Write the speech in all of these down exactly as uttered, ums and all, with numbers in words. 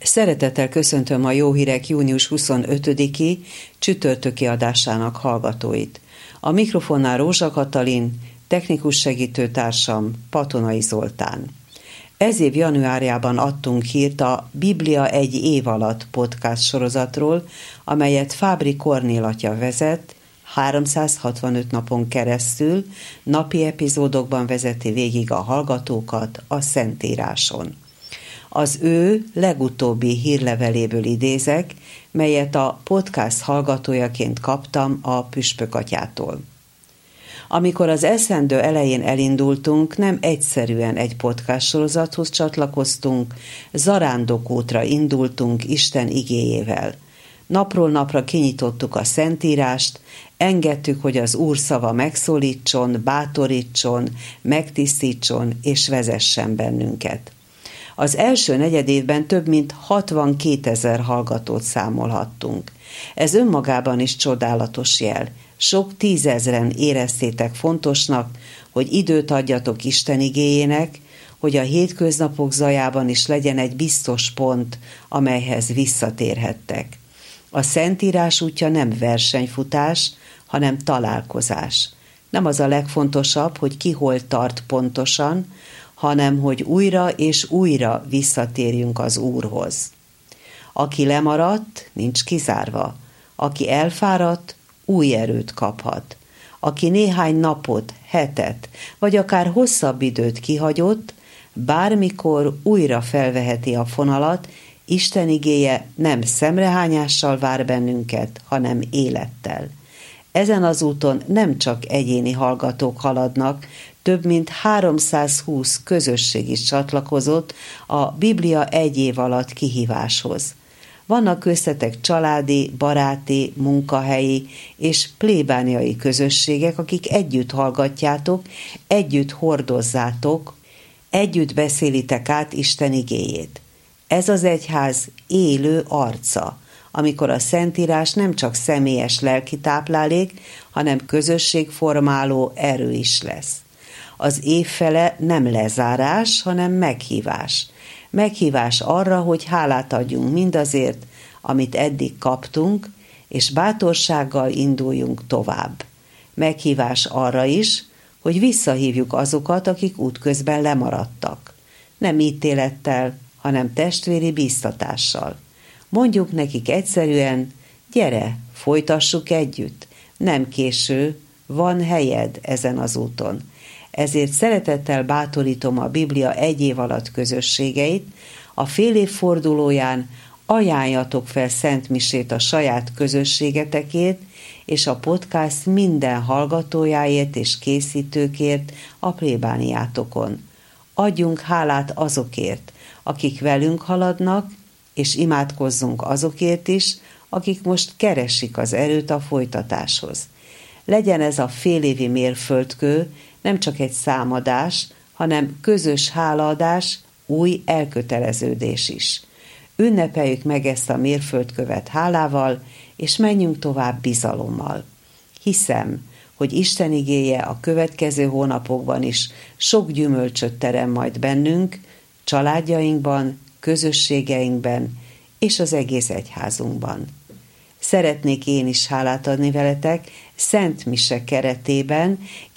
Szeretettel köszöntöm a Jó Hírek június huszonötödiki csütörtöki adásának hallgatóit. A mikrofonnál Rózsa Katalin, technikus segítőtársam Patonai Zoltán. Ez év januárjában adtunk hírt a Biblia egy év alatt podcast sorozatról, amelyet Fábri Kornél atya vezet, háromszázhatvanöt napon keresztül napi epizódokban vezeti végig a hallgatókat a Szentíráson. Az ő legutóbbi hírleveléből idézek, melyet a podcast hallgatójaként kaptam a Püspök atyától. Amikor az esztendő elején elindultunk, nem egyszerűen egy podcast sorozathoz csatlakoztunk, zarándokútra indultunk Isten igéjével. Napról napra kinyitottuk a Szentírást, engedtük, hogy az Úr szava megszólítson, bátorítson, megtisztítson és vezessen bennünket. Az első negyedévben több mint hatvankétezer hallgatót számolhattunk. Ez önmagában is csodálatos jel. Sok tízezren éreztétek fontosnak, hogy időt adjatok Isten igéjének, hogy a hétköznapok zajában is legyen egy biztos pont, amelyhez visszatérhettek. A Szentírás útja nem versenyfutás, hanem találkozás. Nem az a legfontosabb, hogy ki hol tart pontosan, hanem hogy újra és újra visszatérjünk az Úrhoz. Aki lemaradt, nincs kizárva. Aki elfáradt, új erőt kaphat. Aki néhány napot, hetet, vagy akár hosszabb időt kihagyott, bármikor újra felveheti a fonalat, Isten igéje nem szemrehányással vár bennünket, hanem élettel. Ezen az úton nem csak egyéni hallgatók haladnak, több mint háromszázhúsz közösség is csatlakozott a Biblia egy év alatt kihíváshoz. Vannak köztetek családi, baráti, munkahelyi és plébániai közösségek, akik együtt hallgatjátok, együtt hordozzátok, együtt beszélitek át Isten igéjét. Ez az egyház élő arca, amikor a Szentírás nem csak személyes lelki táplálék, hanem közösségformáló erő is lesz. Az évfele nem lezárás, hanem meghívás. Meghívás arra, hogy hálát adjunk mindazért, amit eddig kaptunk, és bátorsággal induljunk tovább. Meghívás arra is, hogy visszahívjuk azokat, akik útközben lemaradtak. Nem ítélettel, hanem testvéri bíztatással. Mondjuk nekik egyszerűen, gyere, folytassuk együtt, nem késő, van helyed ezen az úton. Ezért szeretettel bátorítom a Biblia egy év alatt közösségeit, a fél év fordulóján ajánljatok fel szentmisét a saját közösségetekért, és a podcast minden hallgatójáért és készítőkért a plébániátokon. Adjunk hálát azokért, akik velünk haladnak, és imádkozzunk azokért is, akik most keresik az erőt a folytatáshoz. Legyen ez a félévi mérföldkő nem csak egy számadás, hanem közös hálaadás, új elköteleződés is. Ünnepeljük meg ezt a mérföldkövet hálával, és menjünk tovább bizalommal. Hiszem, hogy Isten igéje a következő hónapokban is sok gyümölcsöt terem majd bennünk, családjainkban, közösségeinkben és az egész egyházunkban. Szeretnék én is hálát adni veletek Szent Mise keretében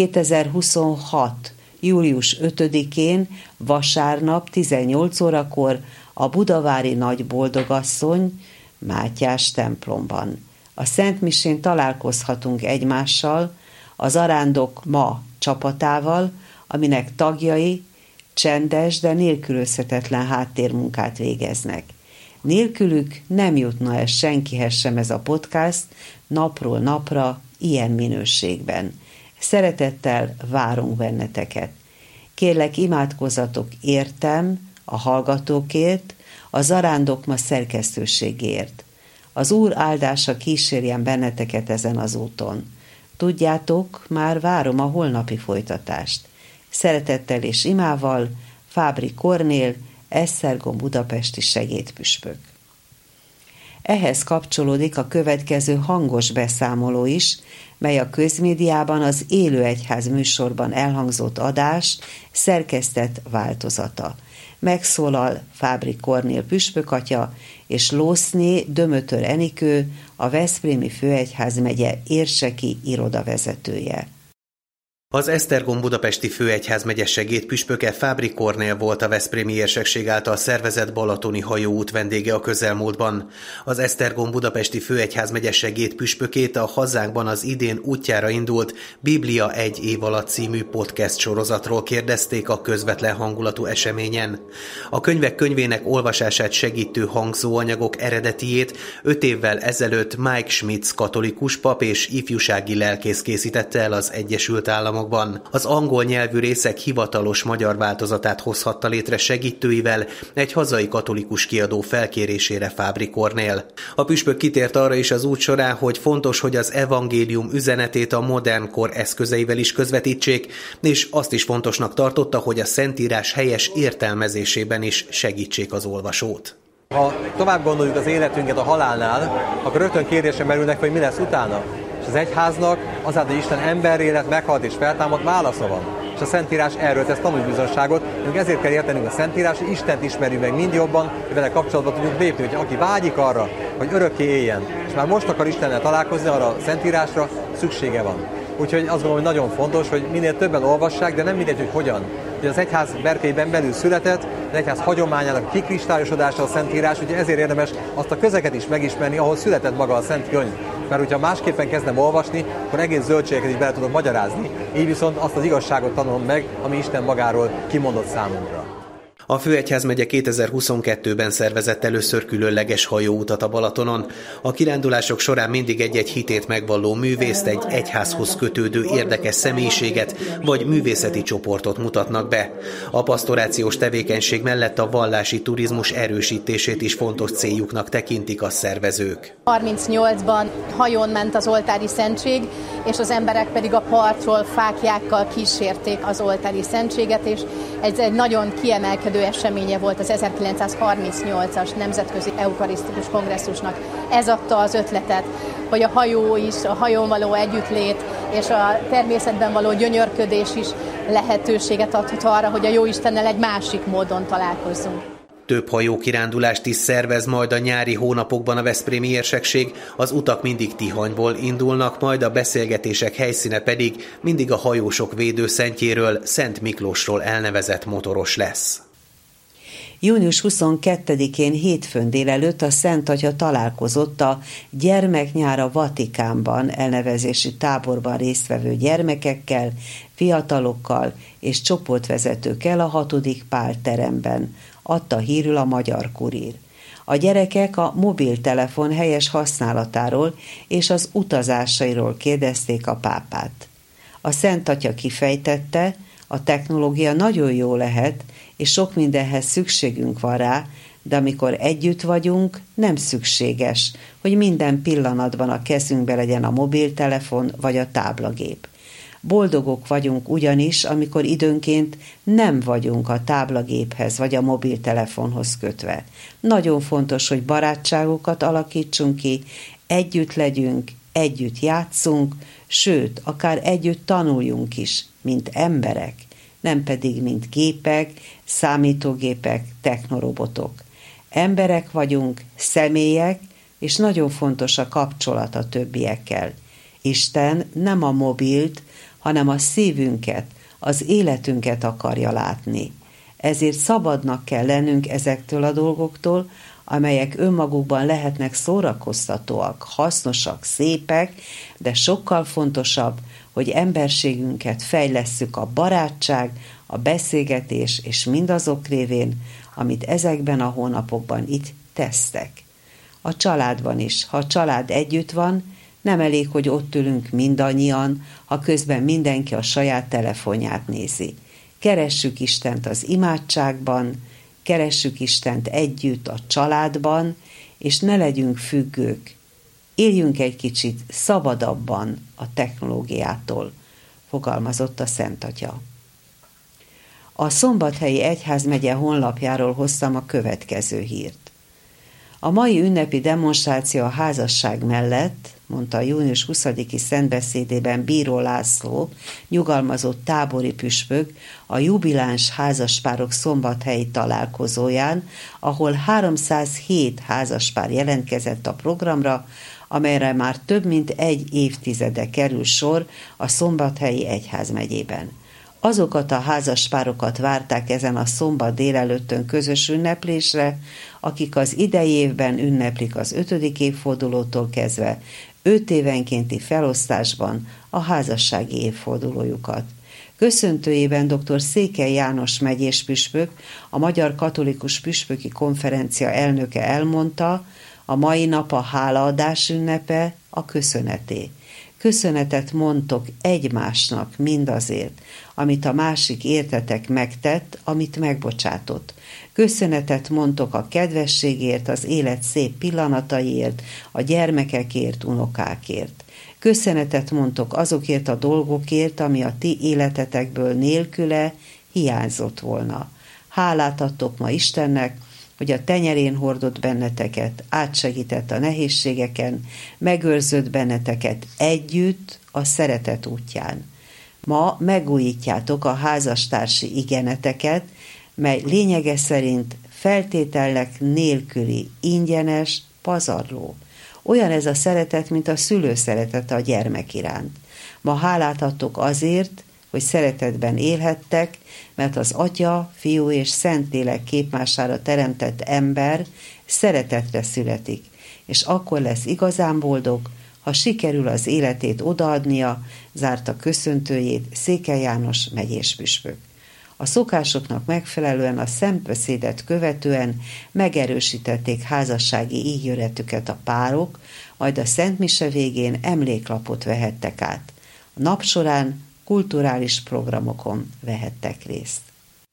kétezer-huszonhat. július ötödikén vasárnap tizennyolc órakor a budavári Nagy Boldogasszony Mátyás templomban. A Szent Misén találkozhatunk egymással, az Arándok Ma csapatával, aminek tagjai csendes, de nélkülözhetetlen háttérmunkát végeznek. Nélkülük nem jutna el senkihez sem ez a podcast napról napra, ilyen minőségben. Szeretettel várunk benneteket. Kérlek, imádkozzatok értem, a hallgatókért, a Zarándok Ma szerkesztőségért. Az Úr áldása kísérjen benneteket ezen az úton. Tudjátok, már várom a holnapi folytatást. Szeretettel és imával, Fábri Kornél, Esztergom budapesti segédpüspök. Ehhez kapcsolódik a következő hangos beszámoló is, mely a közmédiában az Élő Egyház műsorban elhangzott adás szerkesztett változata. Megszólal Fábri Kornél püspökatya és Lószné Dömötör Enikő, a Veszprémi Főegyházmegye érseki irodavezetője. Az Esztergom-Budapesti Főegyházmegye segédpüspöke Fábri Kornél volt a veszprémi érsekség által szervezett balatoni hajóút vendége a közelmúltban. Az Esztergom-Budapesti Főegyházmegye segédpüspökét a hazánkban az idén útjára indult Biblia egy év alatt című podcast sorozatról kérdezték a közvetlen hangulatú eseményen. A könyvek könyvének olvasását segítő hangzóanyagok eredetiét öt évvel ezelőtt Mike Schmitz katolikus pap és ifjúsági lelkész készítette el az Egyesült Államokban. Az angol nyelvű részek hivatalos magyar változatát hozhatta létre segítőivel egy hazai katolikus kiadó felkérésére Fábri Kornél. A püspök kitért arra is az út során, hogy fontos, hogy az evangélium üzenetét a modern kor eszközeivel is közvetítsék, és azt is fontosnak tartotta, hogy a Szentírás helyes értelmezésében is segítsék az olvasót. Ha tovább gondoljuk az életünket a halálnál, akkor rögtön kérdésre merülnek, hogy mi lesz utána. És az egyháznak azáltal, hogy Isten emberré lett, meghalt és feltámadt, válasza van. És a Szentírás erről tesz tanúbizonyságot, ezért kell értenünk a Szentírás, hogy Istent ismerjük meg mind jobban, hogy vele kapcsolatban tudjuk lépni, hogy aki vágyik arra, hogy örökké éljen, és már most akar Istennel találkozni, arra a Szentírásra szüksége van. Úgyhogy azt gondolom, hogy nagyon fontos, hogy minél többen olvassák, de nem mindegy, hogy hogyan. Ugye az egyház berkeiben belül született, az egyház hagyományának kikristályosodása a Szentírás, úgyhogy ezért érdemes azt a közeket is megismerni, ahol született maga a Szent Könyv. Mert hogyha másképpen kezdem olvasni, akkor egész zöldségeket is bele tudok magyarázni, így viszont azt az igazságot tanulom meg, ami Isten magáról kimondott számunkra. A Főegyházmegye kétezer-huszonkettőben szervezett először különleges hajóutat a Balatonon. A kirándulások során mindig egy-egy hitét megvalló művészt, egy egyházhoz kötődő érdekes személyiséget vagy művészeti csoportot mutatnak be. A pasztorációs tevékenység mellett a vallási turizmus erősítését is fontos céljuknak tekintik a szervezők. harmincnyolcban hajón ment az oltári szentség, és az emberek pedig a partról fáklyákkal kísérték az oltári szentséget, és ez egy nagyon kiemelkedő eseménye volt az ezerkilencszázharmincnyolcas Nemzetközi Eukarisztikus Kongresszusnak. Ez adta az ötletet, hogy a hajó is, a hajón való együttlét és a természetben való gyönyörködés is lehetőséget adhat arra, hogy a Jóistennel egy másik módon találkozzunk. Több hajókirándulást is szervez majd a nyári hónapokban a veszprémi érsekség, az utak mindig Tihanyból indulnak, majd a beszélgetések helyszíne pedig mindig a hajósok védőszentjéről, Szent Miklósról elnevezett motoros lesz. június huszonkettedikén hétfőn délelőtt a Szent Atya találkozott a Gyermeknyár a Vatikánban elnevezésű táborban résztvevő gyermekekkel, fiatalokkal és csoportvezetőkkel a hatodik Pál teremben, adta hírül a Magyar Kurír. A gyerekek a mobiltelefon helyes használatáról és az utazásairól kérdezték a pápát. A Szent Atya kifejtette, a technológia nagyon jó lehet, és sok mindenhez szükségünk van rá, de amikor együtt vagyunk, nem szükséges, hogy minden pillanatban a kezünkbe legyen a mobiltelefon vagy a táblagép. Boldogok vagyunk ugyanis, amikor időnként nem vagyunk a táblagéphez vagy a mobiltelefonhoz kötve. Nagyon fontos, hogy barátságokat alakítsunk ki, együtt legyünk, együtt játszunk, sőt, akár együtt tanuljunk is, mint emberek, nem pedig mint gépek, számítógépek, technorobotok. Emberek vagyunk, személyek, és nagyon fontos a kapcsolat a többiekkel. Isten nem a mobilt, hanem a szívünket, az életünket akarja látni. Ezért szabadnak kell lennünk ezektől a dolgoktól, amelyek önmagukban lehetnek szórakoztatóak, hasznosak, szépek, de sokkal fontosabb, hogy emberségünket fejlesszük a barátság, a beszélgetés és mindazok révén, amit ezekben a hónapokban itt tesztek. A családban is, ha a család együtt van, nem elég, hogy ott ülünk mindannyian, ha közben mindenki a saját telefonját nézi. Keressük Istent az imádságban, keressük Istent együtt a családban, és ne legyünk függők. Éljünk egy kicsit szabadabban a technológiától, fogalmazott a Szent Atya. A Szombathelyi Egyházmegye honlapjáról hoztam a következő hírt. A mai ünnepi demonstráció a házasság mellett, mondta a június huszadiki szentbeszédében Bíró László, nyugalmazott tábori püspök a jubiláns házaspárok szombathelyi találkozóján, ahol háromszázhét házaspár jelentkezett a programra, amelyre már több mint egy évtizede kerül sor a Szombathelyi egyházmegyében. Azokat a házaspárokat várták ezen a szombat délelőttön közös ünneplésre, akik az idei évben ünneplik az ötödik évfordulótól kezdve öt évenkénti felosztásban a házassági évfordulójukat. Köszöntőjében dr. Székely János megyéspüspök, a Magyar Katolikus Püspöki Konferencia elnöke elmondta, a mai nap a hálaadás ünnepe, a köszöneté. Köszönetet mondtok egymásnak mindazért, amit a másik értetek megtett, amit megbocsátott. Köszönetet mondtok a kedvességért, az élet szép pillanataiért, a gyermekekért, unokákért. Köszönetet mondtok azokért a dolgokért, ami a ti életetekből nélküle hiányzott volna. Hálát adtok ma Istennek, hogy a tenyerén hordott benneteket, átsegített a nehézségeken, megőrzött benneteket együtt a szeretet útján. Ma megújítjátok a házastársi igeneteket, mely lényege szerint feltételek nélküli, ingyenes, pazarló. Olyan ez a szeretet, mint a szülő szeretete a gyermek iránt. Ma hálát adtok azért, hogy szeretetben élhettek, mert az Atya, Fiú és Szentlélek képmására teremtett ember szeretetre születik, és akkor lesz igazán boldog, ha sikerül az életét odaadnia, zárta köszöntőjét Székely János megyéspüspök. A szokásoknak megfelelően a szentbeszédet követően megerősítették házassági ígéretüket a párok, majd a szentmise végén emléklapot vehettek át. A nap során kulturális programokon vehettek részt.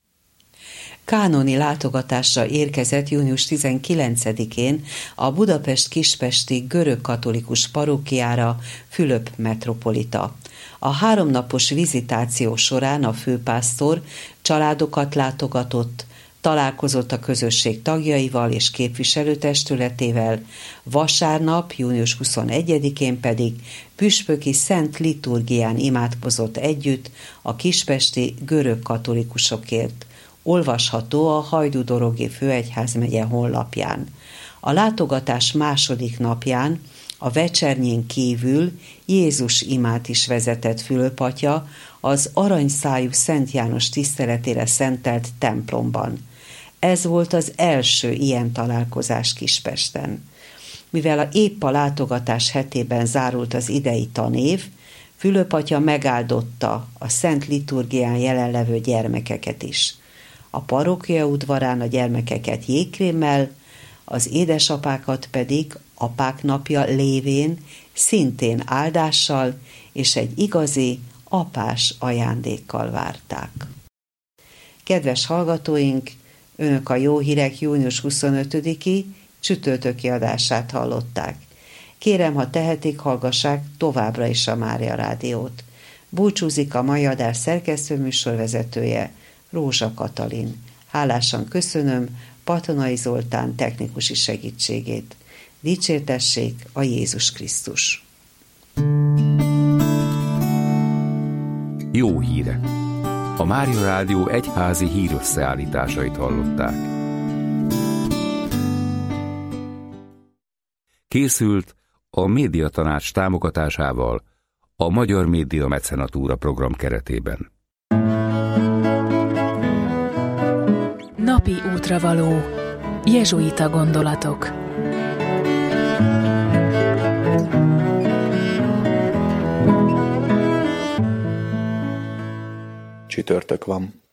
Kánoni látogatásra érkezett június tizenkilencedikén a Budapest Kispesti görög-katolikus parókiára Fülöp metropolita. A háromnapos vizitáció során a főpásztor családokat látogatott, találkozott a közösség tagjaival és képviselőtestületével, vasárnap, június huszonegyedikén pedig püspöki szent liturgián imádkozott együtt a kispesti görög katolikusokért. Olvasható a Hajdú-Dorogi Főegyházmegye honlapján. A látogatás második napján a vecsernyén kívül Jézus imát is vezetett Fülöp atya az aranyszájú Szent János tiszteletére szentelt templomban. Ez volt az első ilyen találkozás Kispesten. Mivel a épp a látogatás hetében zárult az idei tanév, Fülöp atya megáldotta a szent liturgián jelenlevő gyermekeket is. A parókia udvarán a gyermekeket jégkrémmel, az édesapákat pedig apák napja lévén szintén áldással és egy igazi apás ajándékkal várták. Kedves hallgatóink, önök a Jó Hírek június huszonötödiki csütörtöki adását hallották. Kérem, ha tehetik, hallgassák továbbra is a Mária Rádiót. Búcsúzik a mai adás szerkesztő műsorvezetője, Rózsa Katalin. Hálásan köszönöm Patonai Zoltán technikusi segítségét. Dicsértessék a Jézus Krisztus! Jó hírek! A Mária Rádió egyházi hírösszeállításait hallották. Készült a Médiatanács támogatásával a Magyar Média Mecenatúra program keretében. Napi útravaló. Jezsuita gondolatok. Csütörtök van.